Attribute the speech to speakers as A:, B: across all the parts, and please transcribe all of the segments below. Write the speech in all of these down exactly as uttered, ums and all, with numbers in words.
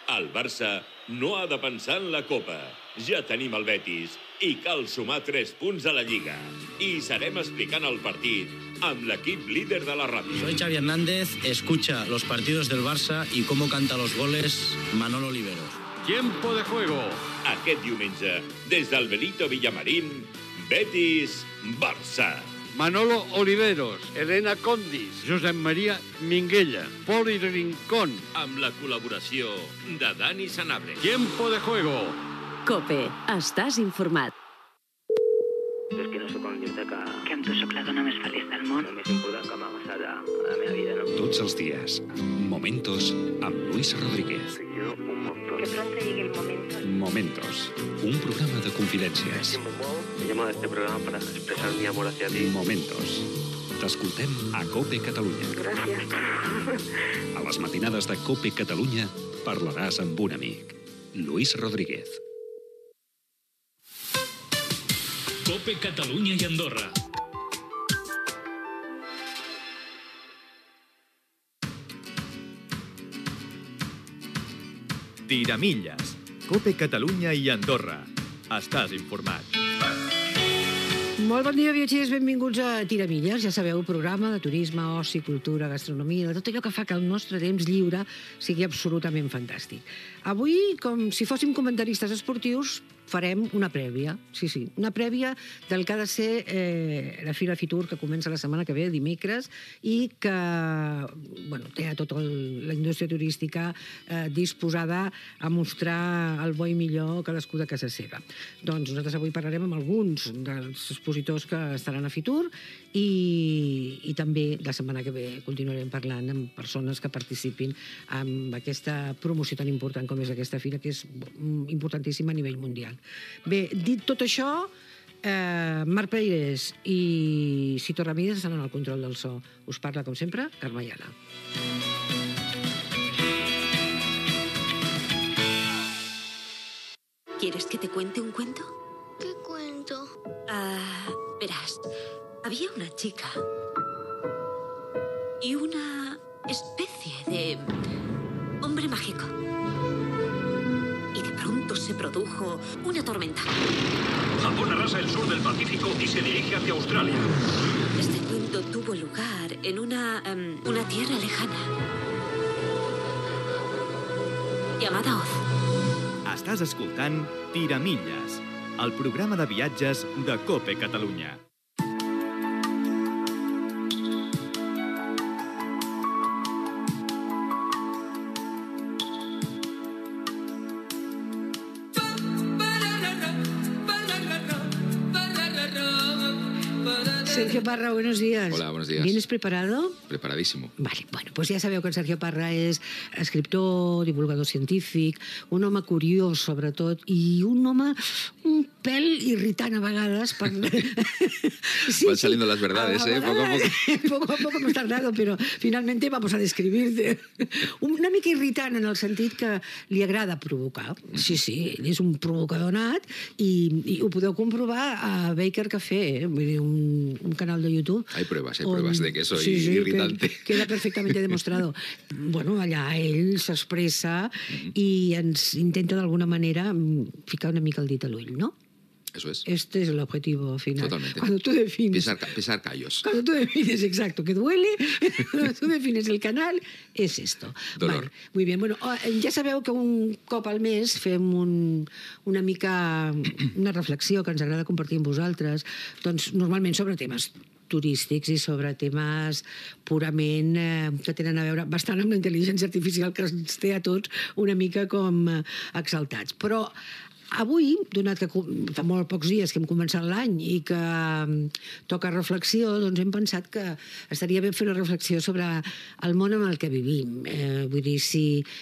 A: El Barça no ha de pensar en la Copa. Ja tenim el Betis i cal sumar tres punts a la Lliga. I serem explicant el partit amb l'equip líder de la ràdio.
B: Soy Xavi Hernández, escucha los partidos del Barça y cómo canta los goles Manolo Oliveros.
C: Tiempo de juego.
A: Aquest diumenge, des del Benito Villamarín, Betis-Barça.
C: Manolo Oliveros, Elena Condis, Josep María Minguella, Poli Rincón.
A: Amb la col·laboració de Dani Sanabria.
C: Tiempo de juego.
D: COPE. Estàs informat.
E: És que no sóc el llibre que...
F: Que amb tu sóc la dona més feliç del món.
E: El més important que m'ha passat a, a la meva vida, no?
G: Tots els dies, Momentos amb Luis Rodríguez.
E: Seguido un montón.
F: Que pronto llegue el momento.
G: Momentos, un programa de confidències.
E: Me llamo a este programa para expresar mi amor hacia ti.
G: Momentos. T'escoltem a COPE Catalunya.
F: Gràcies.
G: A les matinades de COPE Catalunya parlaràs amb un amic. Luis Rodríguez.
H: COPE Catalunya i Andorra.
I: Tiramilles. COPE Catalunya i Andorra. Estàs informat.
J: Molt bon dia, viatgers. Benvinguts a Tiramilles. Ja sabeu, programa de turisme, oci, cultura, gastronomia, de tot allò que fa que el nostre temps lliure sigui absolutament fantàstic. Avui, com si fóssim comentaristes esportius, farem una prèvia, sí, sí, una prèvia del que ha de ser eh, la Fira Fitur, que comença la setmana que ve, dimecres, i que bueno, té a tota la indústria turística eh, disposada a mostrar el bo i millor cadascú de casa seva. Doncs nosaltres avui parlarem amb alguns dels expositors que estaran a Fitur i, i també la setmana que ve continuarem parlant amb persones que participin en aquesta promoció tan important com és aquesta fira, que és importantíssima a nivell mundial. Bé, dit tot això, eh, Marc Peires i Cito Ramírez estan en el control del so. Us parla, com sempre, Carme Ayala.
D: ¿Quieres que te cuente un cuento?
K: ¿Qué cuento?
D: Ah, verás, había una chica y una especie de hombre mágico. Y de pronto se produjo una tormenta.
H: Japón arrasa el sur del Pacífico y se dirige hacia Australia.
D: Este cuento tuvo lugar en una, um, una tierra lejana llamada Oz.
I: Estàs escoltant Tiramilles, el programa de viatges de COPE Catalunya.
J: Sergio Parra, buenos días.
L: Hola, buenos días.
J: ¿Vienes preparado?
L: Preparadísimo.
J: Vale, bueno, pues ja sabeu que en Sergio Parra és escriptor, divulgador científic, un home curiós, sobretot, i un home un pèl irritant a vegades. Per...
L: sí, Van saliendo sí. las verdades, a, a ¿eh? Poco a poco.
J: Poco a poco hemos tardado, pero finalmente vamos a describirte. Una mica irritant en el sentit que li agrada provocar. Sí, sí, ell és un provocador nat i, i ho podeu comprovar a Baker Café, eh? Vull dir, un, un canal de YouTube.
L: Hay pruebas, hay on... pruebas de que soy
J: sí, sí,
L: irritante.
J: Que queda perfectamente demostrado. Bueno, allà ell s'expressa uh-huh. i ens intenta d'alguna manera ficar una mica el dit a l'ull, ¿no?
L: Eso es.
J: Este es el objetivo final.
L: Totalmente.
J: Cuando tú defines...
L: Pisar, pisar callos.
J: Cuando tú defines, exacto, que duele, cuando tú defines el canal, es esto.
L: Dolor.
J: Vale, muy bien. Bueno, ja sabeu que un cop al mes fem un, una mica una reflexió que ens agrada compartir amb vosaltres, doncs normalment sobre temes turístics i sobre temes purament eh, que tenen a veure bastant amb la intel·ligència artificial que ens té a tots una mica com eh, exaltats. Però avui, donat que fa molt pocs dies que hem començat l'any i que toca reflexió, doncs hem pensat que estaria bé fer una reflexió sobre el món en el que vivim. Eh, vull dir, si...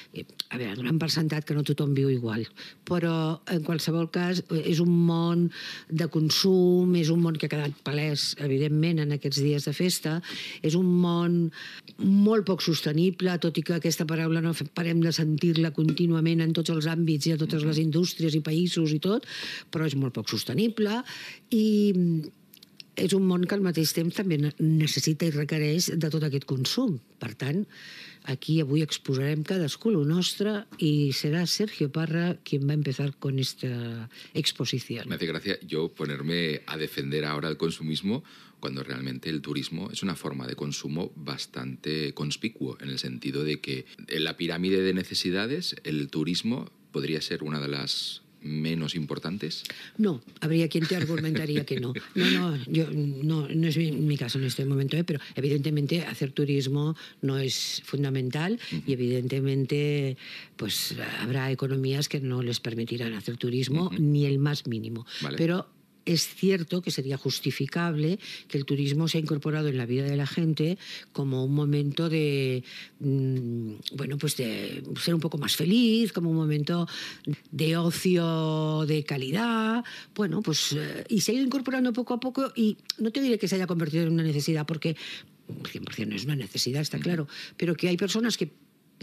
J: A veure, donem per sentat que no tothom viu igual, però en qualsevol cas és un món de consum, és un món que ha quedat palès, evidentment, en aquests dies de festa, és un món molt poc sostenible, tot i que aquesta paraula no parem de sentir-la contínuament en tots els àmbits i a totes les indústries i països i tot, però és molt poc sostenible i és un món que al mateix temps també necessita i requereix de tot aquest consum. Per tant, aquí avui exposarem cadascú lo nostre y será Sergio Parra quien va a empezar con esta exposición.
L: Me hace gracia yo ponerme a defender ahora el consumismo cuando realmente el turismo es una forma de consumo bastante conspicuo, en el sentido de que en la pirámide de necesidades el turismo podría ser una de las menos importantes.
J: No, habría quien te argumentaría que no. No, no, yo, no, no es mi, mi caso en este momento, ¿eh? Pero evidentemente hacer turismo no es fundamental uh-huh. y evidentemente pues habrá economías que no les permitirán hacer turismo uh-huh. ni el más mínimo. Vale. Pero es cierto que sería justificable que el turismo se ha incorporado en la vida de la gente como un momento de, mmm, bueno, pues de ser un poco más feliz, como un momento de ocio de calidad, bueno, pues eh, y se ha ido incorporando poco a poco y no te diré que se haya convertido en una necesidad porque cien por ciento no es una necesidad, está claro, pero que hay personas que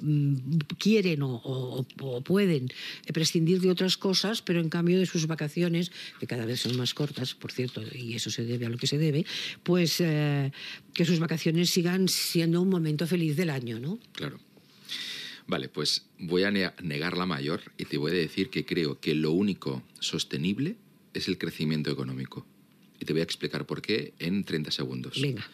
J: quieren o, o, o pueden prescindir de otras cosas, pero en cambio de sus vacaciones, que cada vez son más cortas, por cierto, y eso se debe a lo que se debe, pues eh, que sus vacaciones sigan siendo un momento feliz del año, ¿no?
L: Claro. Vale, pues voy a negar la mayor y te voy a decir que creo que lo único sostenible es el crecimiento económico. Y te voy a explicar por qué en treinta segundos.
J: Venga.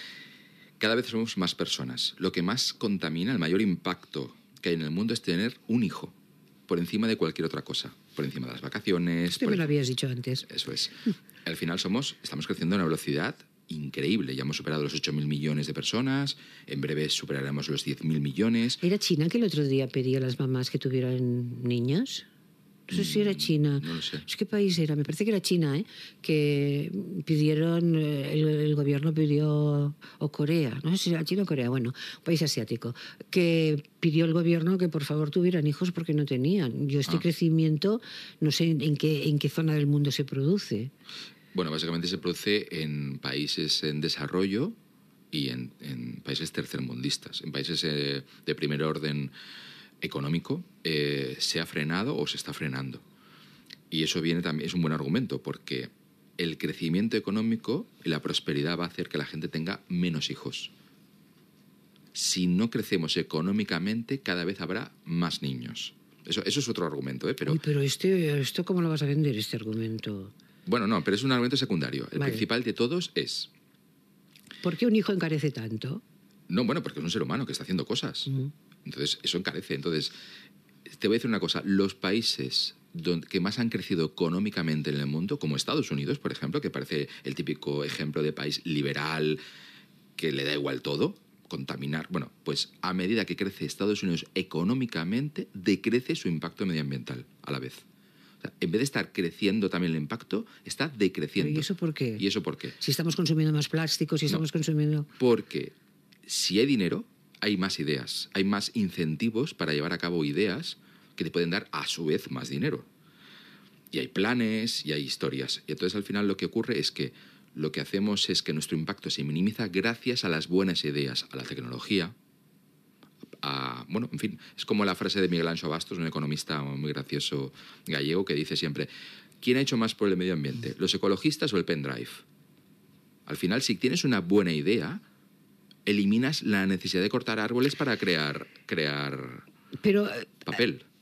L: Cada vez somos más personas. Lo que más contamina, el mayor impacto que hay en el mundo es tener un hijo por encima de cualquier otra cosa. Por encima de las vacaciones.
J: Esto me lo habías dicho antes.
L: Eso es. Al final somos, estamos creciendo a una velocidad increíble. Ya hemos superado los ocho mil millones de personas. En breve superaremos los diez mil millones.
J: ¿Era China que el otro día pedía a las mamás que tuvieran niños? No sé si era China.
L: No lo sé.
J: ¿Qué país era? Me parece que era China, ¿eh? Que pidieron, el, el gobierno pidió, o Corea, no sé si era China o Corea, bueno, un país asiático, que pidió el gobierno que por favor tuvieran hijos porque no tenían. Yo este ah. crecimiento no sé en qué, en qué zona del mundo se produce.
L: Bueno, básicamente se produce en países en desarrollo y en, en países tercermundistas, en países eh, de primer orden económico eh, se ha frenado o se está frenando. Y eso viene también, es un buen argumento, porque el crecimiento económico y la prosperidad va a hacer que la gente tenga menos hijos. Si no crecemos económicamente, cada vez habrá más niños. Eso, eso es otro argumento, ¿eh? Pero,
J: Uy, pero este, ¿esto cómo lo vas a vender, este argumento?
L: Bueno, no, pero es un argumento secundario. El
J: vale.
L: principal de todos es...
J: ¿Por qué un hijo encarece tanto?
L: No, bueno, porque es un ser humano que está haciendo cosas. Uh-huh. Entonces, eso encarece. Entonces, te voy a decir una cosa. Los países donde, que más han crecido económicamente en el mundo, como Estados Unidos, por ejemplo, que parece el típico ejemplo de país liberal que le da igual todo, contaminar. Bueno, pues a medida que crece Estados Unidos económicamente, decrece su impacto medioambiental a la vez. O sea, en vez de estar creciendo también el impacto, está decreciendo.
J: ¿Y eso por qué?
L: ¿Y eso por qué?
J: Si estamos consumiendo más plástico, si estamos
L: no,
J: consumiendo...
L: Porque si hay dinero, hay más ideas, hay más incentivos para llevar a cabo ideas que te pueden dar a su vez más dinero. Y hay planes y hay historias. Y entonces al final lo que ocurre es que lo que hacemos es que nuestro impacto se minimiza gracias a las buenas ideas, a la tecnología, a, bueno, en fin, es como la frase de Miguel Anxo Bastos, un economista muy gracioso gallego, que dice siempre: ¿quién ha hecho más por el medio ambiente, los ecologistas o el pendrive? Al final, si tienes una buena idea, eliminas la necesidad de cortar árboles para crear, crear
J: Pero,
L: papel.